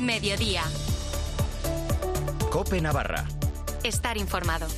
Mediodía. COPE Navarra. Estar informado.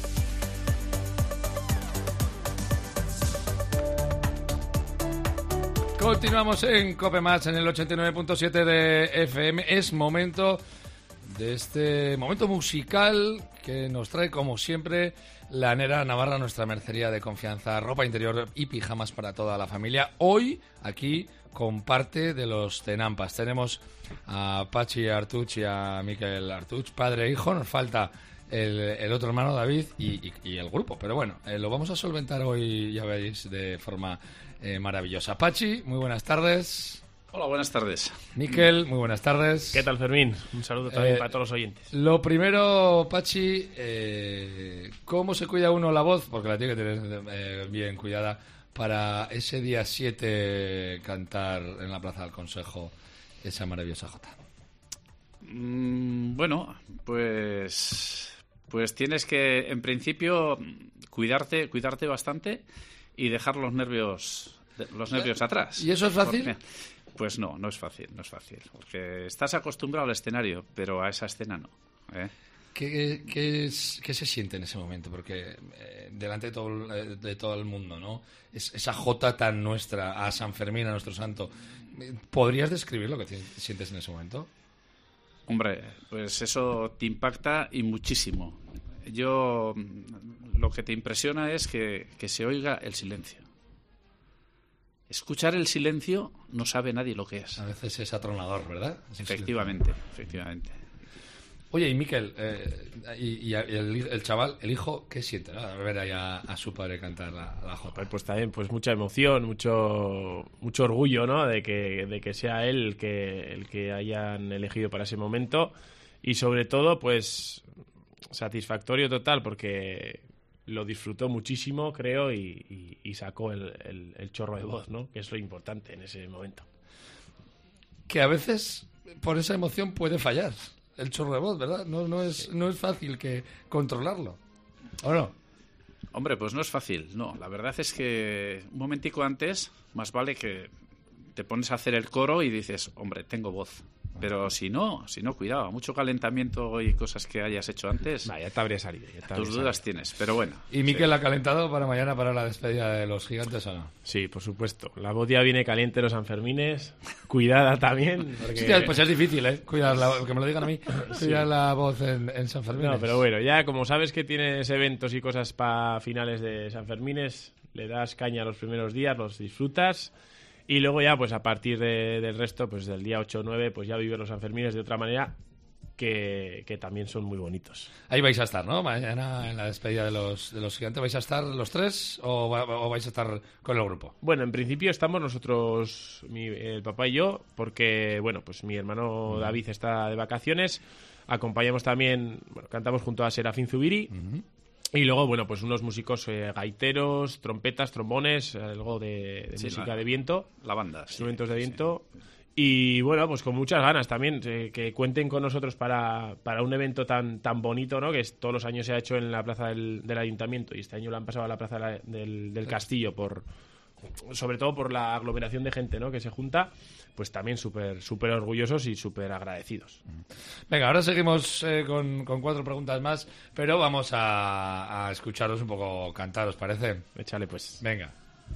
Continuamos en COPE Más en el 89.7 de FM. Es momento de este momento musical que nos trae, como siempre, Lanera Navarra, nuestra mercería de confianza, ropa interior y pijamas para toda la familia. Hoy, aquí, con parte de los Tenampas. Tenemos a Pachi Artuch y a Miquel Artuch, padre e hijo. Nos falta el otro hermano, David, y el grupo. Pero bueno, lo vamos a solventar hoy, ya veis, de forma maravillosa. Pachi, muy buenas tardes. Hola, buenas tardes. Miquel, muy buenas tardes. ¿Qué tal, Fermín? Un saludo también para todos los oyentes. Lo primero, Pachi, ¿cómo se cuida uno la voz? Porque la tiene que tener bien cuidada para ese día 7 cantar en la Plaza del Consejo esa maravillosa jota. Bueno, pues tienes que, en principio, cuidarte bastante y dejar los nervios atrás. ¿Y eso es fácil? Pues no es fácil. Porque estás acostumbrado al escenario, pero a esa escena no. ¿Qué se siente en ese momento? Porque delante de todo el mundo, ¿no? Esa jota tan nuestra, a San Fermín, a nuestro santo. ¿Podrías describir lo que sientes en ese momento? Hombre, pues eso te impacta y muchísimo. Lo que te impresiona es que se oiga el silencio. Escuchar el silencio no sabe nadie lo que es. A veces es atronador, ¿verdad? Efectivamente. Oye, y Miquel, y el chaval, el hijo, ¿qué siente, ¿no? A ver ahí a su padre cantar la jota. Pues también, pues mucha emoción, mucho orgullo, ¿no? De que sea él el que hayan elegido para ese momento. Y sobre todo, pues satisfactorio total, porque lo disfrutó muchísimo, creo, y sacó el chorro de voz, ¿no? Que es lo importante en ese momento. Que a veces, por esa emoción, puede fallar el chorro de voz, ¿verdad? No es fácil que controlarlo, ¿o no? Hombre, pues no es fácil, no. La verdad es que un momentico antes, más vale que te pones a hacer el coro y dices, hombre, tengo voz. Pero si no, cuidado, mucho calentamiento y cosas que hayas hecho antes. Ya te habría salido. Tus dudas tienes, pero bueno. ¿Y Miquel ha calentado para mañana, para la despedida de los gigantes o no? Sí, por supuesto. La voz ya viene caliente los Sanfermines, cuidada también. Porque... Sí, pues es difícil, cuidar que me lo digan a mí, cuidar la voz en San Fermín. No, pero bueno, ya como sabes que tienes eventos y cosas para finales de San Fermines, le das caña los primeros días, los disfrutas. Y luego ya, pues a partir del resto, pues del día 8 o 9, pues ya vives los Sanfermines de otra manera que también son muy bonitos. Ahí vais a estar, ¿no? Mañana en la despedida de los gigantes. ¿Vais a estar los tres o vais a estar con el grupo? Bueno, en principio estamos nosotros, el papá y yo, porque, bueno, pues mi hermano David está de vacaciones. Acompañamos también, cantamos junto a Serafín Zubiri. Y luego, bueno, pues unos músicos gaiteros, trompetas, trombones, algo de música de viento. La banda. Instrumentos de viento. Sí. Y bueno, pues con muchas ganas también, que cuenten con nosotros para un evento tan bonito, ¿no? Que todos los años se ha hecho en la plaza del Ayuntamiento y este año lo han pasado a la plaza del Castillo, sobre todo por la aglomeración de gente, ¿no? Que se junta. Pues también súper orgullosos y súper agradecidos. Venga, ahora seguimos con 4 preguntas más, pero vamos a escucharos un poco cantar, ¿os parece? Échale pues. Venga.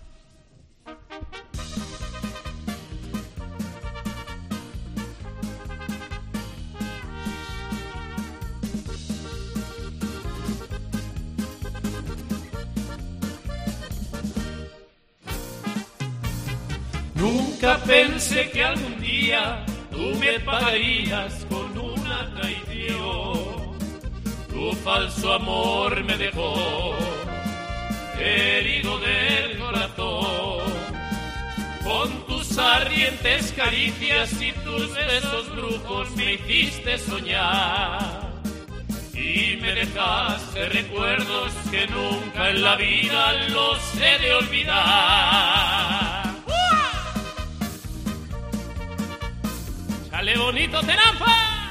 Nunca pensé que algún día tú me pagarías con una traición. Tu falso amor me dejó herido del corazón. Con tus ardientes caricias y tus besos brujos me hiciste soñar. Y me dejaste recuerdos que nunca en la vida los he de olvidar. ¡Sale bonito, Tenampa!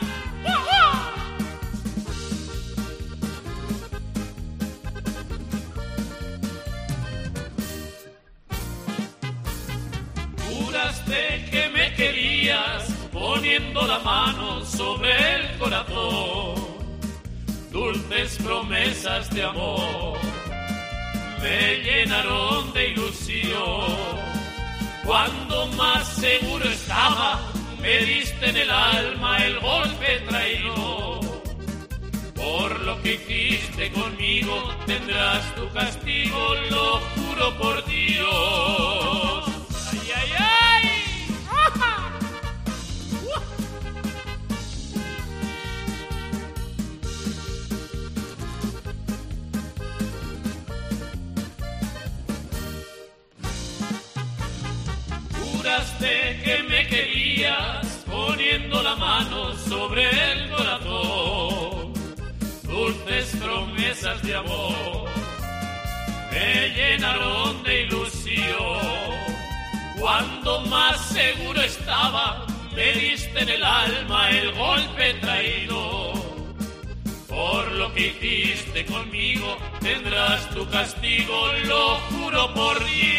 Juraste que me querías poniendo la mano sobre el corazón. Dulces promesas de amor me llenaron de ilusión. Cuando más seguro estaba, me diste en el alma el golpe traidor. Por lo que hiciste conmigo, tendrás tu castigo, lo juro por Dios. ¡Ay, ay, ay! ¡Ajá! Juraste que me querías, poniendo la mano sobre el corazón. Dulces promesas de amor me llenaron de ilusión. Cuando más seguro estaba, me diste en el alma el golpe traidor. Por lo que hiciste conmigo, tendrás tu castigo, lo juro por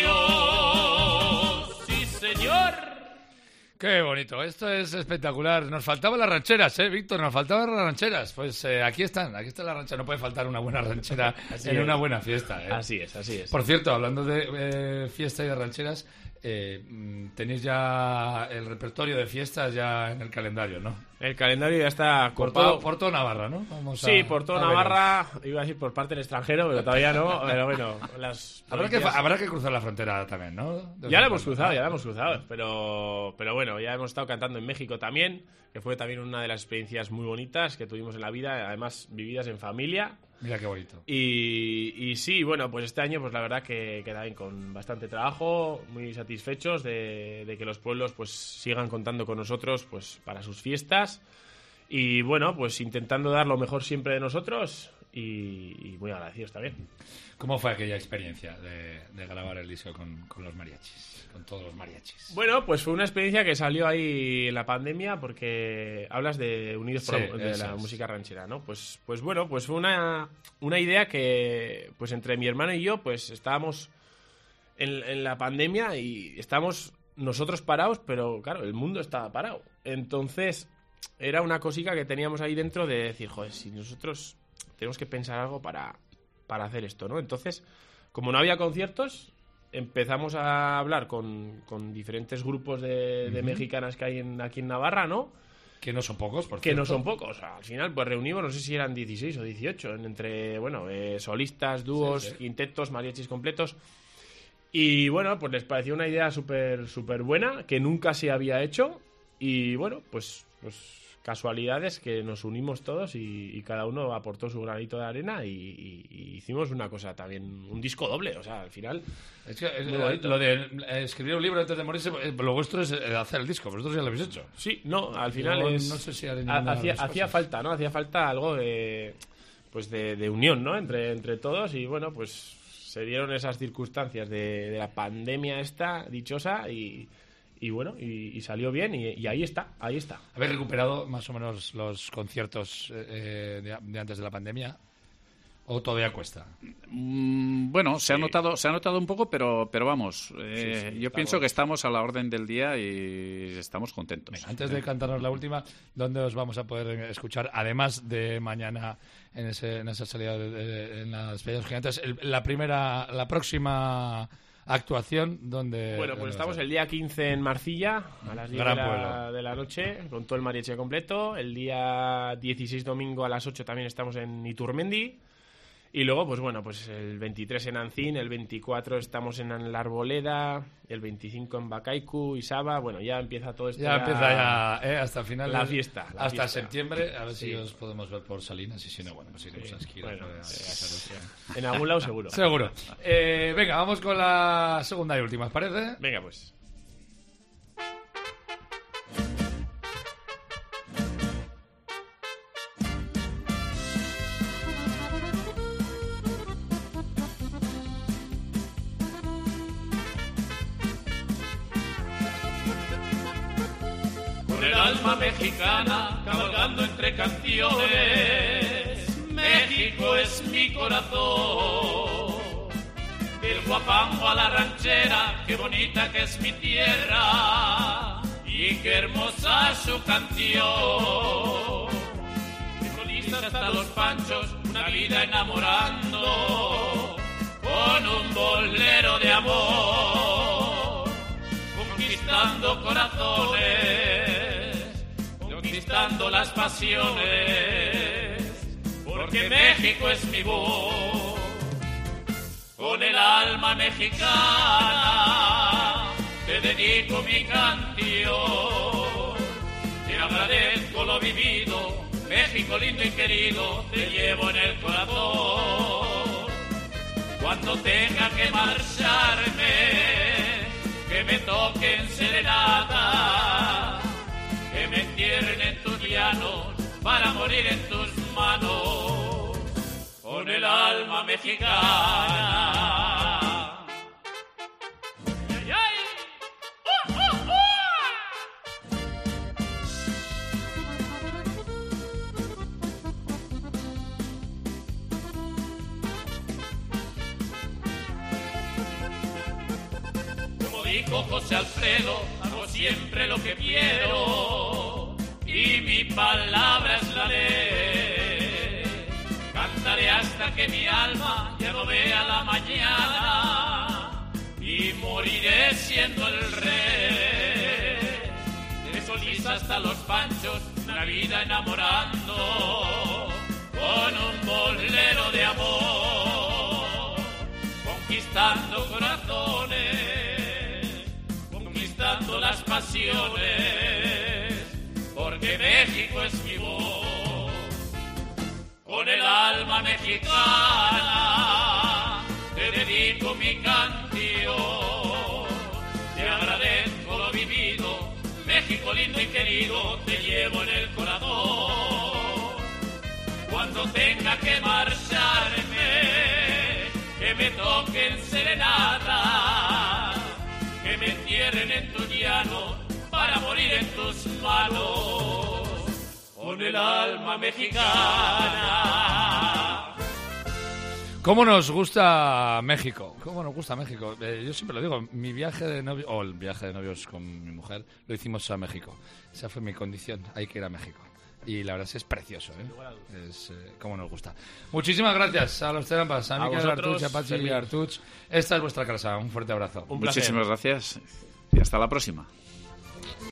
Dios. ¡Sí, señor! Qué bonito, esto es espectacular. Nos faltaban las rancheras, Víctor, nos faltaban las rancheras. Pues aquí están las rancheras. No puede faltar una buena ranchera en una buena fiesta. Así es, así es. Por cierto, hablando de fiesta y de rancheras, tenéis ya el repertorio de fiestas ya en el calendario, ¿no? El calendario ya está cortado. Por todo Navarra, ¿no? Sí, por toda Navarra, iba a decir por parte del extranjero, pero todavía no. Pero bueno, habrá que cruzar la frontera también, ¿no? Ya la hemos cruzado, pero bueno, ya hemos estado cantando en México también, que fue también una de las experiencias muy bonitas que tuvimos en la vida, además vividas en familia. Mira qué bonito. Y sí, bueno, pues este año pues la verdad que también con bastante trabajo, muy satisfechos de que los pueblos pues sigan contando con nosotros pues para sus fiestas y bueno, pues intentando dar lo mejor siempre de nosotros y muy agradecidos también. ¿Cómo fue aquella experiencia de grabar el disco con los mariachis, con todos los mariachis? Bueno, pues fue una experiencia que salió ahí en la pandemia porque hablas de Unidos por la música ranchera, ¿no? Pues bueno, pues fue una idea que pues entre mi hermano y yo pues estábamos en la pandemia y estábamos nosotros parados, pero claro, el mundo estaba parado. Entonces era una cosica que teníamos ahí dentro de decir, joder, si nosotros tenemos que pensar algo para hacer esto, ¿no? Entonces, como no había conciertos, empezamos a hablar con diferentes grupos de mexicanas que hay aquí en Navarra, ¿no? Que no son pocos, por cierto. Que no son pocos. Al final, pues reunimos, no sé si eran 16 o 18, entre, bueno, solistas, dúos, quintetos, mariachis completos. Y bueno, pues les pareció una idea súper buena, que nunca se había hecho. Y bueno, pues casualidades que nos unimos todos y cada uno aportó su granito de arena y hicimos una cosa también, un disco doble, o sea, al final... Es que lo de escribir un libro antes de morirse, lo vuestro es hacer el disco, vosotros ya lo habéis hecho. Sí, no, al final no sé si hacía falta, ¿no? Hacía falta algo de unión, ¿no? Entre todos y bueno, pues se dieron esas circunstancias de la pandemia esta dichosa y bueno, y salió bien y ahí está. ¿Habéis recuperado más o menos los conciertos de antes de la pandemia? ¿O todavía cuesta? Bueno, se ha notado un poco, pero vamos, yo pienso que estamos a la orden del día y estamos contentos. Venga, antes de cantarnos la última, ¿dónde os vamos a poder escuchar? Además de mañana en esa salida en las Bellas Gigantes, la próxima actuación donde... Bueno, pues estamos el día 15 en Marcilla, a las 10 de la noche, con todo el mariachi completo. El día 16 domingo a las 8 también estamos en Iturmendi. Y luego, pues bueno, pues el 23 en Ancín, el 24 estamos en La Arboleda, el 25 en Bacaicu y Saba. Bueno, ya empieza todo esto. Ya empieza hasta el final. La fiesta. Hasta septiembre, a ver si os podemos ver por Salinas y si no, bueno, pues iremos a esquiar. Bueno, en algún lado seguro. Seguro. Venga, vamos con la segunda y última, ¿os parece? Venga, pues. El alma mexicana cabalgando entre canciones, México es mi corazón. Del Guapango a la ranchera, qué bonita que es mi tierra, y y qué hermosa su canción. Sincroniza hasta los panchos, una vida enamorando, con un bolero de amor, conquistando corazones, conquistando las pasiones, porque México es mi voz. Con el alma mexicana te dedico mi canción, te agradezco lo vivido, México lindo y querido, te llevo en el corazón. Cuando tenga que marcharme, que me toquen serenata, que me entierren en tus llanos para morir en tus manos, con el alma mexicana. ¡Ay, ay! Como dijo José Alfredo, hago siempre lo que quiero y mi palabra es la ley. Cantaré hasta que mi alma ya no vea la mañana y moriré siendo el rey. De Solís hasta los Panchos, una vida enamorando, con un bolero de amor, conquistando corazones, conquistando las pasiones, porque México es mi voz. Con el alma mexicana te dedico mi canción, te agradezco lo vivido, México lindo y querido, te llevo en el corazón. Cuando tenga que marcharme, que me toquen serenata, que me entierren en tu llano para morir en tus manos, con el alma mexicana. ¿Cómo nos gusta México? ¿Cómo nos gusta México? Yo siempre lo digo, mi viaje de novios, o el viaje de novios con mi mujer, lo hicimos a México. Esa fue mi condición, hay que ir a México. Y la verdad es que es precioso, ¿eh? Cómo nos gusta. Muchísimas gracias a los Terampas, a Miquel Artuch, a Patxi Artuch. Esta es vuestra casa, un fuerte abrazo. Muchísimas gracias y hasta la próxima.